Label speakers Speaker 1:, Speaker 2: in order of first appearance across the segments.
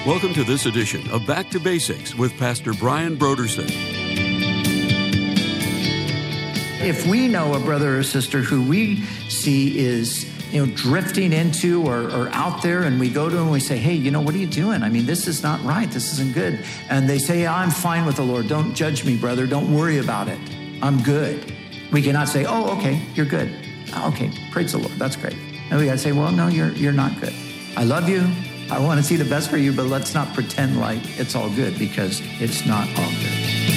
Speaker 1: Welcome to this edition of Back to Basics with Pastor Brian Broderson.
Speaker 2: If we know a brother or sister who we see is, drifting into or out there, and we go to them and we say, hey, what are you doing? I mean, this is not right. This isn't good. And they say, I'm fine with the Lord. Don't judge me, brother. Don't worry about it. I'm good. We cannot say, oh, okay, you're good. Okay, praise the Lord. That's great. And we got to say, well, no, you're not good. I love you. I want to see the best for you, but let's not pretend like it's all good, because it's not all good.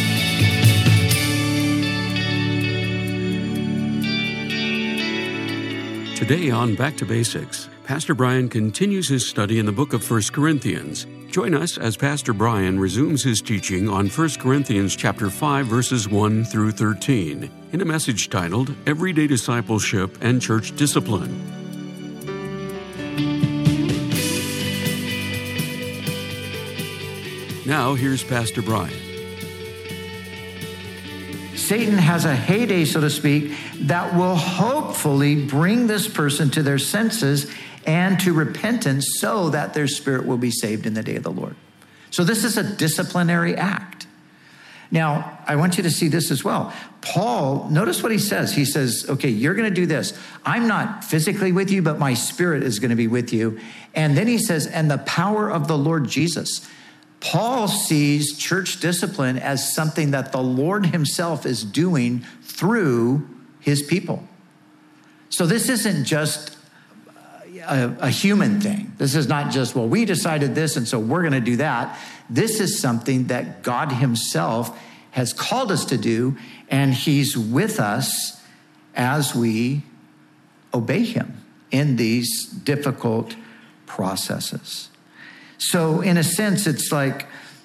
Speaker 1: Today on Back to Basics, Pastor Brian continues his study in the book of 1 Corinthians. Join us as Pastor Brian resumes his teaching on 1 Corinthians chapter 5, verses 1 through 13, in a message titled, Everyday Discipleship and Church Discipline. Now, here's Pastor Brian.
Speaker 2: Satan has a heyday, so to speak, that will hopefully bring this person to their senses and to repentance so that their spirit will be saved in the day of the Lord. So this is a disciplinary act. Now, I want you to see this as well. Paul, notice what he says. He says, okay, you're going to do this. I'm not physically with you, but my spirit is going to be with you. And then he says, and the power of the Lord Jesus. Paul sees church discipline as something that the Lord himself is doing through his people. So this isn't just a human thing. This is not just, well, we decided this, and so we're going to do that. This is something that God himself has called us to do, and he's with us as we obey him in these difficult processes. So in a sense, it's like,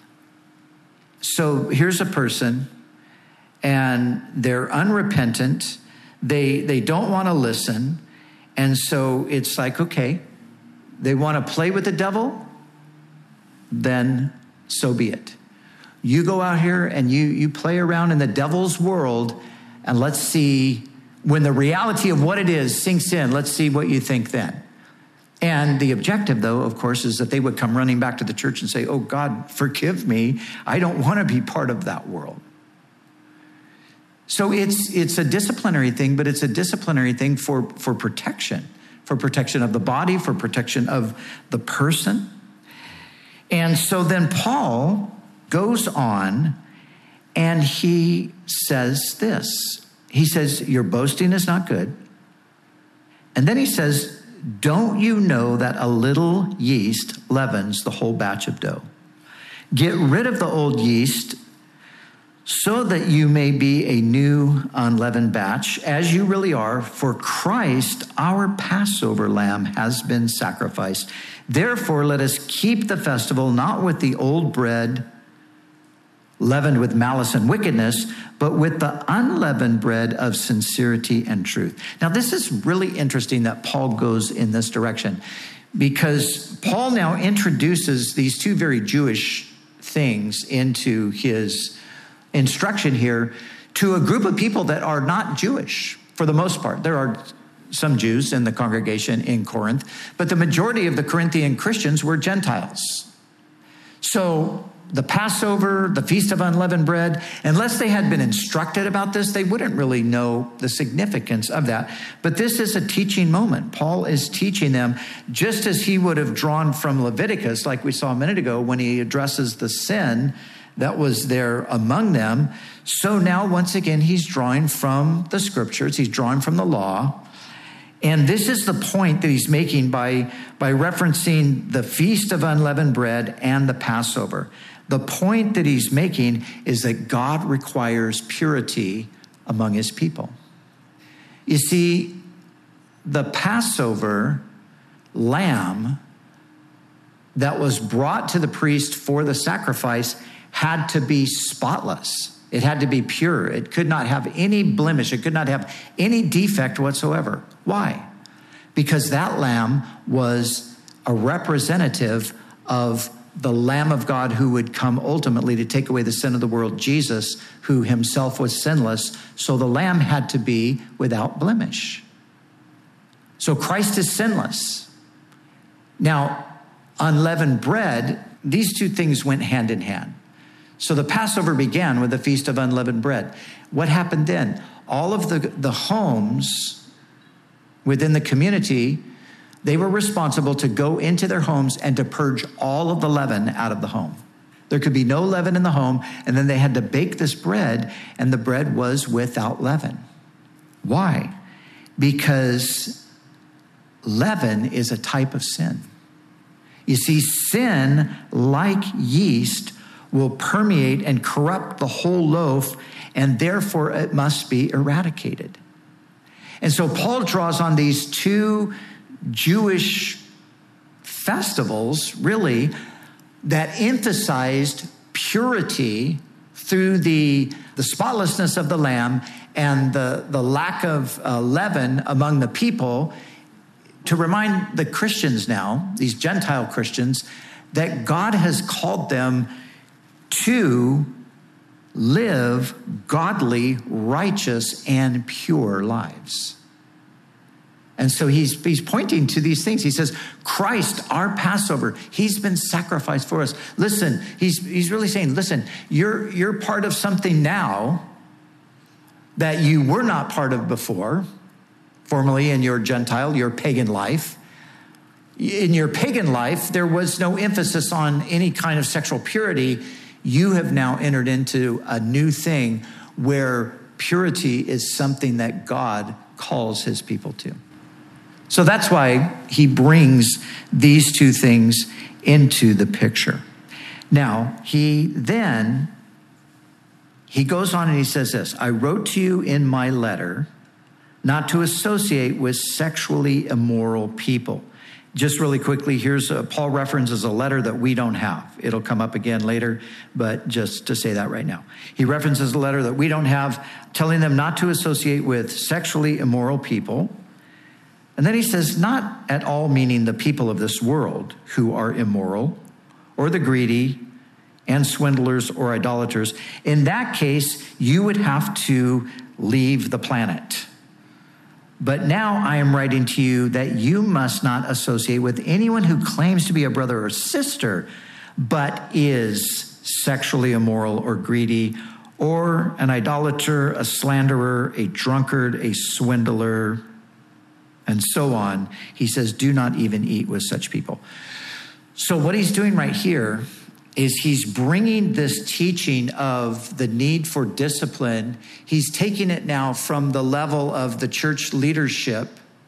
Speaker 2: so here's a person and they're unrepentant. They don't want to listen. And so it's like, okay, they want to play with the devil, then so be it. You go out here and you play around in the devil's world, and let's see, when the reality of what it is sinks in, let's see what you think then. And the objective, though, of course, is that they would come running back to the church and say, oh, God, forgive me. I don't want to be part of that world. So it's a disciplinary thing, but it's a disciplinary thing for protection of the body, for protection of the person. And so then Paul goes on and he says this. He says, your boasting is not good. And then he says, don't you know that a little yeast leavens the whole batch of dough? Get rid of the old yeast so that you may be a new unleavened batch, as you really are, for Christ, our Passover lamb, has been sacrificed. Therefore, let us keep the festival not with the old bread leavened with malice and wickedness, but with the unleavened bread of sincerity and truth. Now, this is really interesting that Paul goes in this direction, because Paul now introduces these two very Jewish things into his instruction here to a group of people that are not Jewish for the most part. There are some Jews in the congregation in Corinth, but the majority of the Corinthian Christians were Gentiles. So the Passover, the Feast of Unleavened Bread, unless they had been instructed about this, they wouldn't really know the significance of that. But this is a teaching moment. Paul is teaching them, just as he would have drawn from Leviticus, like we saw a minute ago, when he addresses the sin that was there among them. So now, once again, he's drawing from the scriptures. He's drawing from the law. And this is the point that he's making by referencing the Feast of Unleavened Bread and the Passover. The point that he's making is that God requires purity among his people. You see, the Passover lamb that was brought to the priest for the sacrifice had to be spotless. It had to be pure. It could not have any blemish. It could not have any defect whatsoever. Why? Because that lamb was a representative of the Lamb of God who would come ultimately to take away the sin of the world, Jesus, who himself was sinless. So the lamb had to be without blemish. So Christ is sinless. Now, unleavened bread these two things went hand in hand. So the Passover began with the Feast of Unleavened Bread. What happened then? All of the homes within the community, they were responsible to go into their homes and to purge all of the leaven out of the home. There could be no leaven in the home, and then they had to bake this bread, and the bread was without leaven. Why? Because leaven is a type of sin. You see, sin, like yeast, will permeate and corrupt the whole loaf, and therefore it must be eradicated. And so Paul draws on these two Jewish festivals, really, that emphasized purity through the spotlessness of the lamb and the lack of leaven among the people, to remind the Christians now, these Gentile Christians, that God has called them to live godly, righteous, and pure lives. And so he's pointing to these things. He says, Christ, our Passover, he's been sacrificed for us. Listen, he's really saying, listen, you're part of something now that you were not part of before, formerly in your Gentile, your pagan life. In your pagan life, there was no emphasis on any kind of sexual purity. You have now entered into a new thing where purity is something that God calls his people to. So that's why he brings these two things into the picture. Now, he goes on and he says this, I wrote to you in my letter not to associate with sexually immoral people. Just really quickly, here's Paul references a letter that we don't have. It'll come up again later, but just to say that right now. He references a letter that we don't have, telling them not to associate with sexually immoral people. And then he says, not at all meaning the people of this world who are immoral, or the greedy, and swindlers or idolaters. In that case, you would have to leave the planet. But now I am writing to you that you must not associate with anyone who claims to be a brother or sister, but is sexually immoral or greedy, or an idolater, a slanderer, a drunkard, a swindler, and so on. He says, do not even eat with such people. So what he's doing right here is he's bringing this teaching of the need for discipline. He's taking it now from the level of the church leadership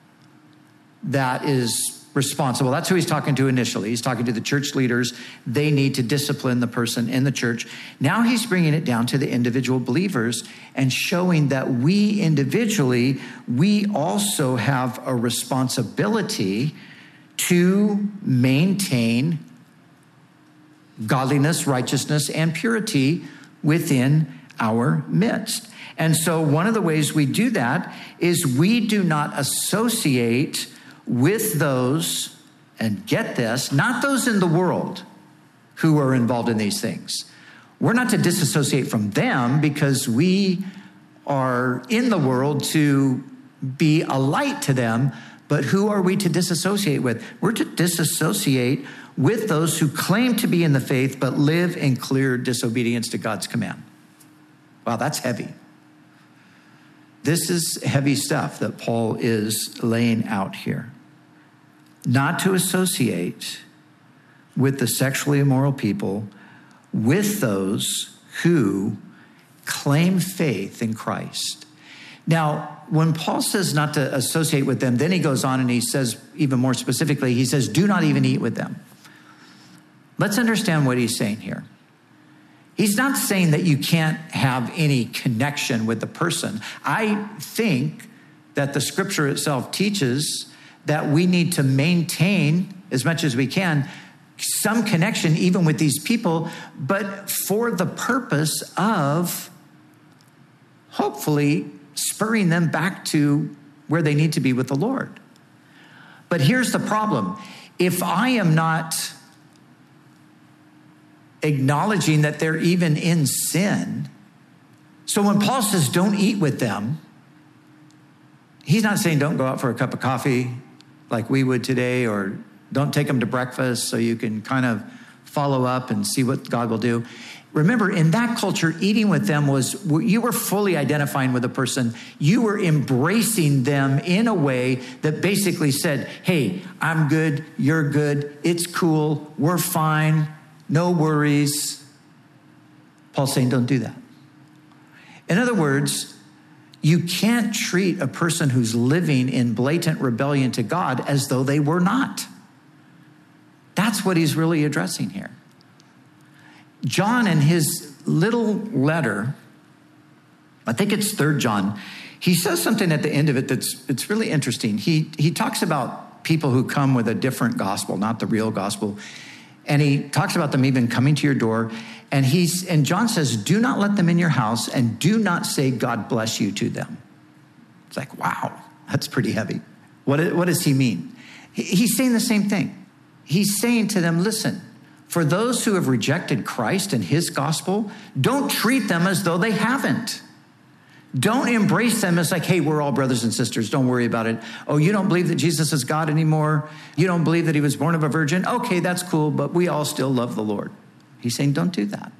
Speaker 2: that is responsible. That's who he's talking to initially. He's talking to the church leaders. They need to discipline the person in the church. Now he's bringing it down to the individual believers and showing that we individually, we also have a responsibility to maintain godliness, righteousness, and purity within our midst. And so one of the ways we do that is we do not associate with those, and get this, not those in the world who are involved in these things. We're not to disassociate from them because we are in the world to be a light to them, but who are we to disassociate with? We're to disassociate with those who claim to be in the faith, but live in clear disobedience to God's command. Wow, that's heavy. This is heavy stuff that Paul is laying out here. Not to associate with the sexually immoral people, with those who claim faith in Christ. Now, when Paul says not to associate with them, then he goes on and he says, even more specifically, he says, do not even eat with them. Let's understand what he's saying here. He's not saying that you can't have any connection with the person. I think that the scripture itself teaches that we need to maintain, as much as we can, some connection even with these people, but for the purpose of hopefully spurring them back to where they need to be with the Lord. But here's the problem. If I am not acknowledging that they're even in sin, so when Paul says don't eat with them, he's not saying don't go out for a cup of coffee like we would today, or don't take them to breakfast so you can kind of follow up and see what God will do. Remember, in that culture, eating with them was, you were fully identifying with a person. You were embracing them in a way that basically said, hey, I'm good, you're good, it's cool, we're fine, no worries. Paul's saying, don't do that. In other words, you can't treat a person who's living in blatant rebellion to God as though they were not. That's what he's really addressing here. John, in his little letter, I think it's 3 John, he says something at the end of it it's really interesting. He talks about people who come with a different gospel, not the real gospel. And he talks about them even coming to your door. And John says, do not let them in your house and do not say God bless you to them. It's like, wow, that's pretty heavy. What does he mean? He's saying the same thing. He's saying to them, listen, for those who have rejected Christ and his gospel, don't treat them as though they haven't. Don't embrace them as like, hey, we're all brothers and sisters. Don't worry about it. Oh, you don't believe that Jesus is God anymore? You don't believe that he was born of a virgin? Okay, that's cool, but we all still love the Lord. He's saying, don't do that.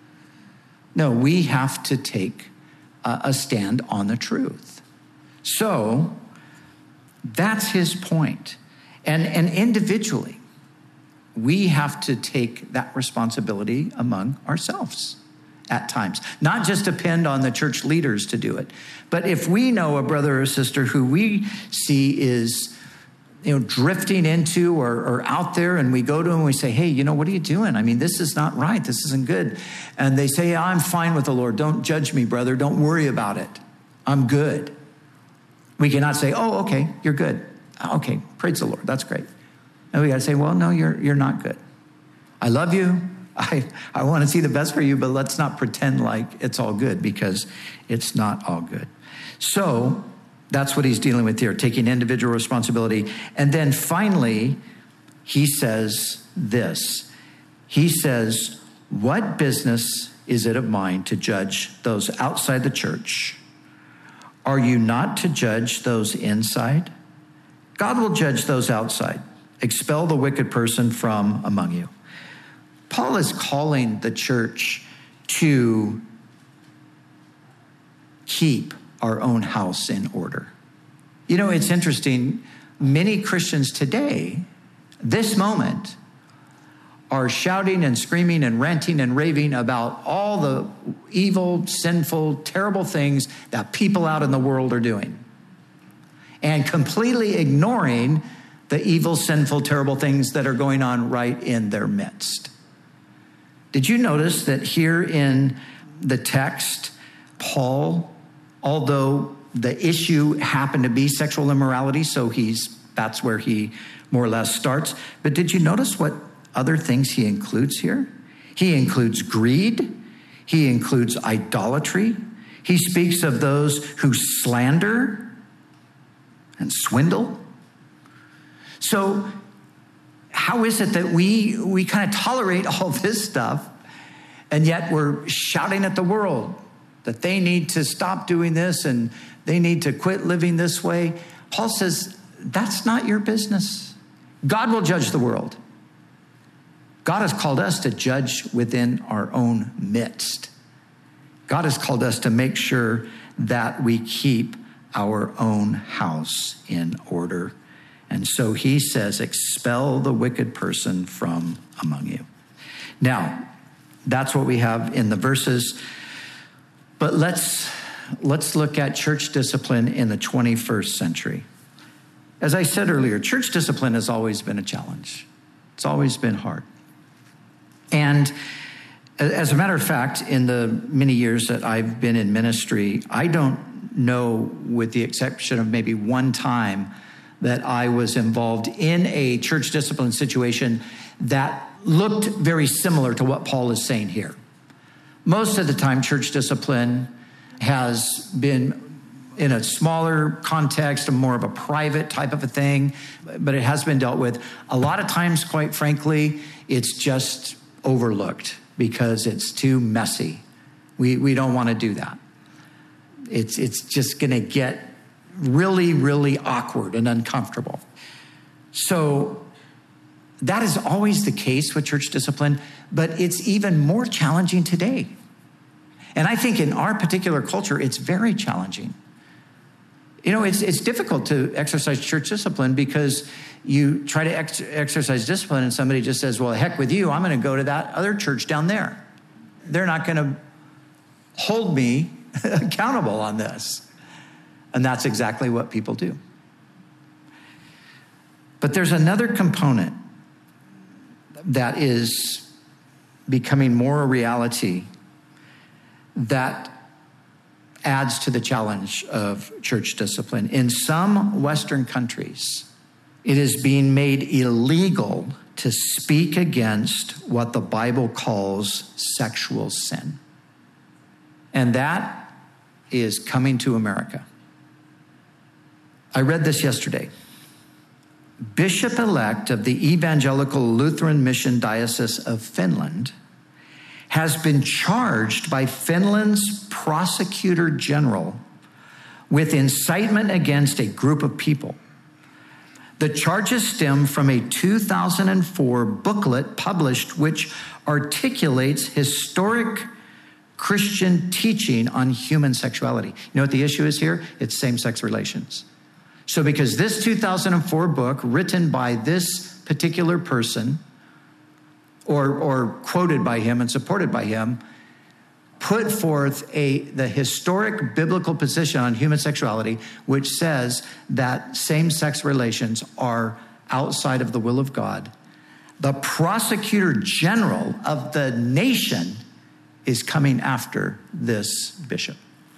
Speaker 2: No, we have to take a stand on the truth. So that's his point. And individually, we have to take that responsibility among ourselves at times. Not just depend on the church leaders to do it. But if we know a brother or sister who we see is drifting into or out there, and we go to them and we say, hey, what are you doing? I mean, this is not right. This isn't good. And they say, I'm fine with the Lord. Don't judge me, brother. Don't worry about it. I'm good. We cannot say, oh, okay, you're good. Okay, praise the Lord. That's great. And we got to say, well, no, you're not good. I love you. I want to see the best for you, but let's not pretend like it's all good, because it's not all good. So that's what he's dealing with here, taking individual responsibility. And then finally, he says this. He says, what business is it of mine to judge those outside the church? Are you not to judge those inside? God will judge those outside. Expel the wicked person from among you. Paul is calling the church to keep our own house in order. It's interesting. Many Christians today, this moment, are shouting and screaming and ranting and raving about all the evil, sinful, terrible things that people out in the world are doing, and completely ignoring the evil, sinful, terrible things that are going on right in their midst. Did you notice that here in the text, Paul, although the issue happened to be sexual immorality, so that's where he more or less starts, but did you notice what other things he includes here? He includes greed. He includes idolatry. He speaks of those who slander and swindle. So how is it that we kind of tolerate all this stuff, and yet we're shouting at the world that they need to stop doing this and they need to quit living this way? Paul says, that's not your business. God will judge the world. God has called us to judge within our own midst. God has called us to make sure that we keep our own house in order. And so he says, expel the wicked person from among you. Now, that's what we have in the verses. But let's look at church discipline in the 21st century. As I said earlier, church discipline has always been a challenge. It's always been hard. And as a matter of fact, in the many years that I've been in ministry, I don't know, with the exception of maybe one time, that I was involved in a church discipline situation that looked very similar to what Paul is saying here. Most of the time, church discipline has been in a smaller context, a more of a private type of a thing, but it has been dealt with. A lot of times, quite frankly, it's just overlooked because it's too messy. We don't want to do that. It's just going to get really, really awkward and uncomfortable. So that is always the case with church discipline, but it's even more challenging today. And I think in our particular culture, it's very challenging. You know, it's difficult to exercise church discipline because you try to exercise discipline and somebody just says, well, heck with you, I'm going to go to that other church down there. They're not going to hold me accountable on this. And that's exactly what people do. But there's another component that is becoming more a reality that adds to the challenge of church discipline. In some Western countries, it is being made illegal to speak against what the Bible calls sexual sin. And that is coming to America. I read this yesterday. Bishop-elect of the Evangelical Lutheran Mission Diocese of Finland has been charged by Finland's prosecutor general with incitement against a group of people. The charges stem from a 2004 booklet published which articulates historic Christian teaching on human sexuality. You know what the issue is here? It's same-sex relations. So because this 2004 book, written by this particular person, or quoted by him and supported by him, put forth the historic biblical position on human sexuality, which says that same-sex relations are outside of the will of God. The prosecutor general of the nation is coming after this bishop.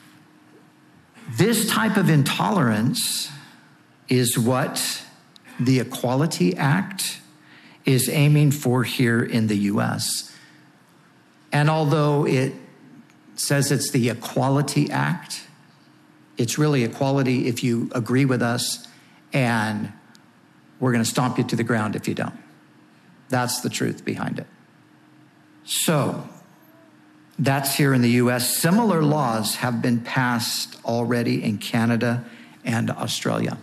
Speaker 2: This type of intolerance is what the Equality Act is aiming for here in the U.S. And although it says it's the Equality Act, it's really equality if you agree with us, and we're going to stomp you to the ground if you don't. That's the truth behind it. So that's here in the U.S. Similar laws have been passed already in Canada and Australia.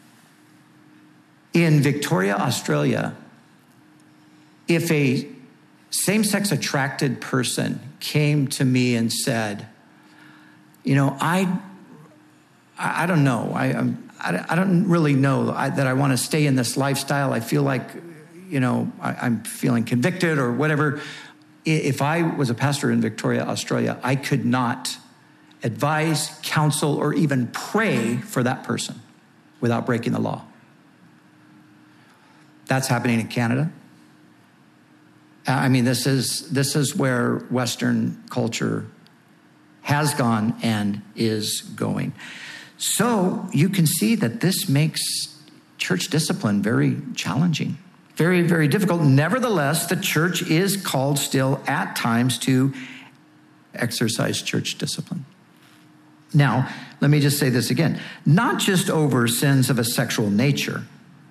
Speaker 2: In Victoria, Australia, if a same-sex attracted person came to me and said, you know, I don't know, I don't really know that I want to stay in this lifestyle. I feel like, you know, I'm feeling convicted or whatever. If I was a pastor in Victoria, Australia, I could not advise, counsel, or even pray for that person without breaking the law. That's happening in Canada. I mean, this is where Western culture has gone and is going. So you can see that this makes church discipline very challenging, very, very difficult. Nevertheless, the church is called still at times to exercise church discipline. Now, let me just say this again. Not just over sins of a sexual nature.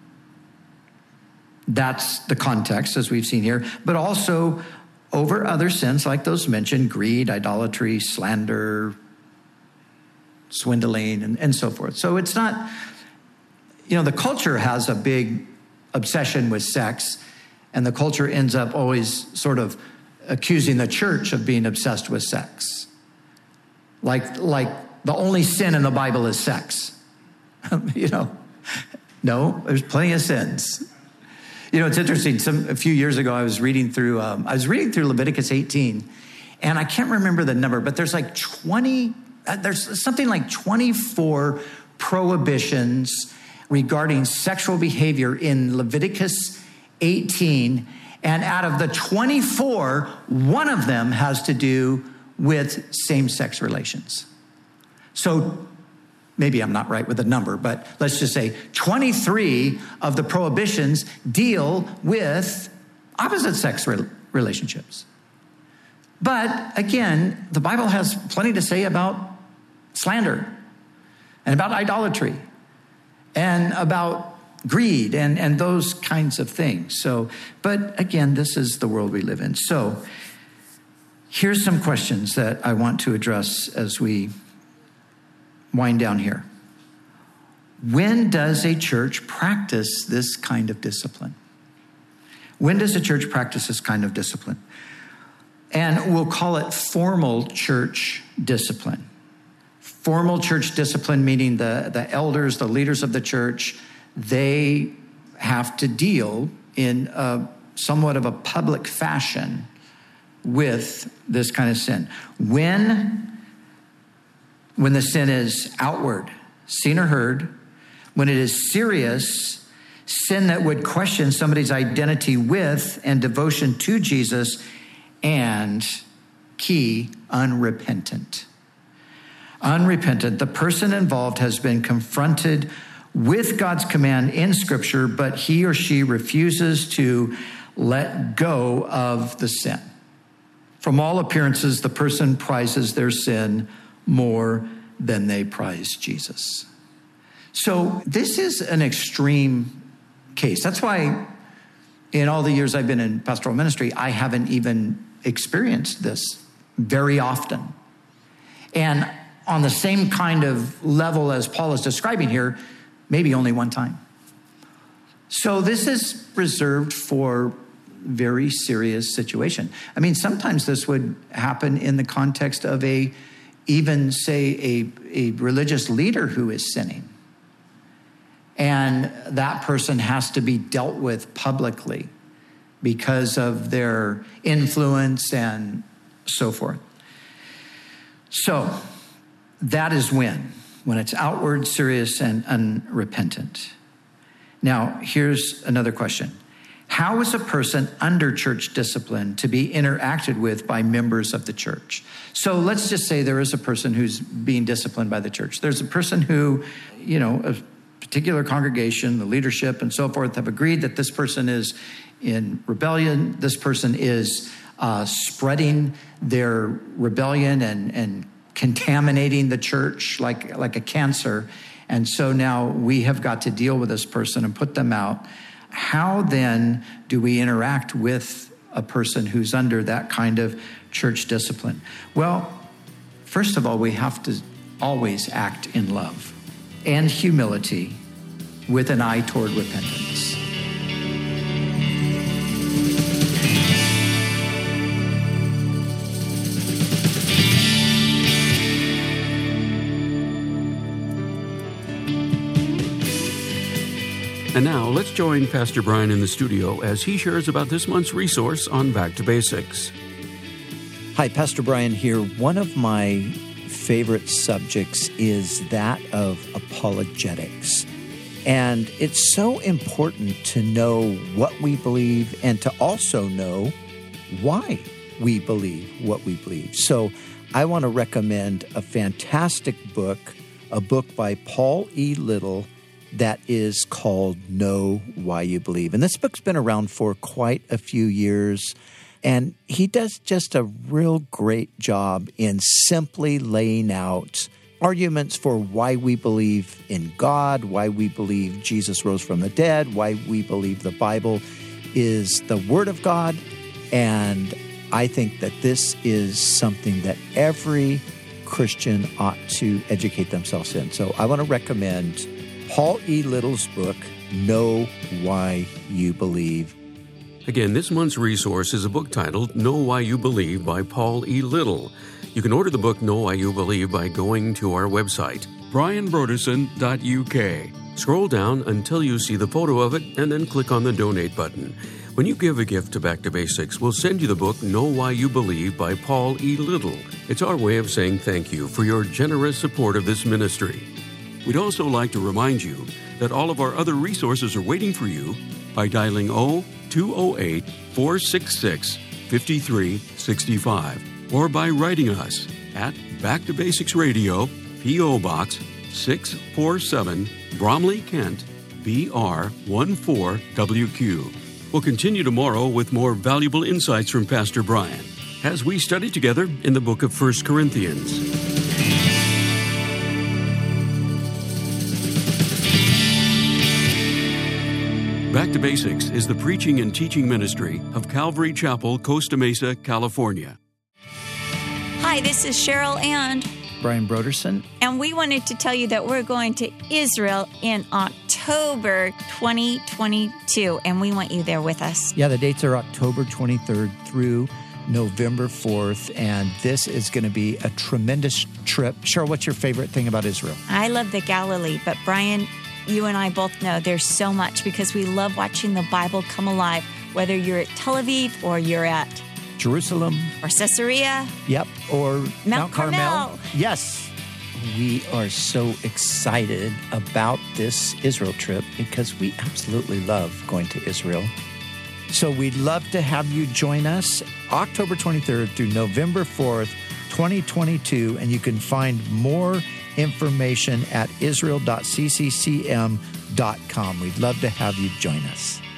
Speaker 2: That's the context, as we've seen here, but also over other sins like those mentioned: greed, idolatry, slander, swindling, and so forth. So it's not, you know, the culture has a big obsession with sex, and the culture ends up always sort of accusing the church of being obsessed with sex. Like the only sin in the Bible is sex. You know, no, there's plenty of sins. You know, it's interesting. A few years ago, I was reading through Leviticus 18, and I can't remember the number, but there's something like 24 prohibitions regarding sexual behavior in Leviticus 18, and out of the 24, one of them has to do with same-sex relations. So maybe I'm not right with the number, but let's just say 23 of the prohibitions deal with opposite sex relationships. But again, the Bible has plenty to say about slander and about idolatry and about greed and those kinds of things. So, but again, this is the world we live in. So here's some questions that I want to address as we wind down here. When does a church practice this kind of discipline? When does a church practice this kind of discipline? And we'll call it formal church discipline. Formal church discipline, meaning the elders, the leaders of the church, they have to deal in somewhat of a public fashion with this kind of sin. When the sin is outward, seen or heard, when it is serious, sin that would question somebody's identity with and devotion to Jesus, and key, unrepentant. Unrepentant. The person involved has been confronted with God's command in Scripture, but he or she refuses to let go of the sin. From all appearances, the person prizes their sin more than they prize Jesus. So this is an extreme case. That's why in all the years I've been in pastoral ministry, I haven't even experienced this very often. And on the same kind of level as Paul is describing here, maybe only one time. So this is reserved for very serious situation. I mean, sometimes this would happen in the context of a religious leader who is sinning. And that person has to be dealt with publicly because of their influence and so forth. So that is when it's outward, serious, and unrepentant. Now, here's another question. How is a person under church discipline to be interacted with by members of the church? So let's just say there is a person who's being disciplined by the church. There's a person who, a particular congregation, the leadership and so forth have agreed that this person is in rebellion. This person is spreading their rebellion and contaminating the church like a cancer. And so now we have got to deal with this person and put them out. How then do we interact with a person who's under that kind of church discipline? Well, first of all, we have to always act in love and humility with an eye toward repentance.
Speaker 1: And now, let's join Pastor Brian in the studio as he shares about this month's resource on Back to Basics.
Speaker 3: Hi, Pastor Brian here. One of my favorite subjects is that of apologetics. And it's so important to know what we believe and to also know why we believe what we believe. So I want to recommend a fantastic book, a book by Paul E. Little, that is called Know Why You Believe. And this book's been around for quite a few years, and he does just a real great job in simply laying out arguments for why we believe in God, why we believe Jesus rose from the dead, why we believe the Bible is the Word of God. And I think that this is something that every Christian ought to educate themselves in. So I want to recommend Paul E. Little's book, Know Why You Believe.
Speaker 1: Again, this month's resource is a book titled Know Why You Believe by Paul E. Little. You can order the book Know Why You Believe by going to our website, brianbroderson.uk. Scroll down until you see the photo of it and then click on the donate button. When you give a gift to Back to Basics, we'll send you the book Know Why You Believe by Paul E. Little. It's our way of saying thank you for your generous support of this ministry. We'd also like to remind you that all of our other resources are waiting for you by dialing 0208-466-5365 or by writing us at Back to Basics Radio, P.O. Box 647, Bromley, Kent, BR 14WQ. We'll continue tomorrow with more valuable insights from Pastor Brian as we study together in the book of 1 Corinthians. Back to Basics is the preaching and teaching ministry of Calvary Chapel, Costa Mesa, California.
Speaker 4: Hi, this is Cheryl and
Speaker 2: Brian Broderson.
Speaker 4: And we wanted to tell you that we're going to Israel in October. October 2022, and we want you there with us.
Speaker 3: Yeah, the dates are October 23rd through November 4th, and this is going to be a tremendous trip. Cheryl, what's your favorite thing about Israel?
Speaker 4: I love the Galilee, but Brian, you and I both know there's so much because we love watching the Bible come alive, whether you're at Tel Aviv or you're at
Speaker 3: Jerusalem.
Speaker 4: Or Caesarea.
Speaker 3: Yep, or
Speaker 4: Mount Carmel.
Speaker 3: Yes. We are so excited about this Israel trip because we absolutely love going to Israel. So we'd love to have you join us October 23rd through November 4th, 2022, and you can find more information at israel.cccm.com. We'd love to have you join us.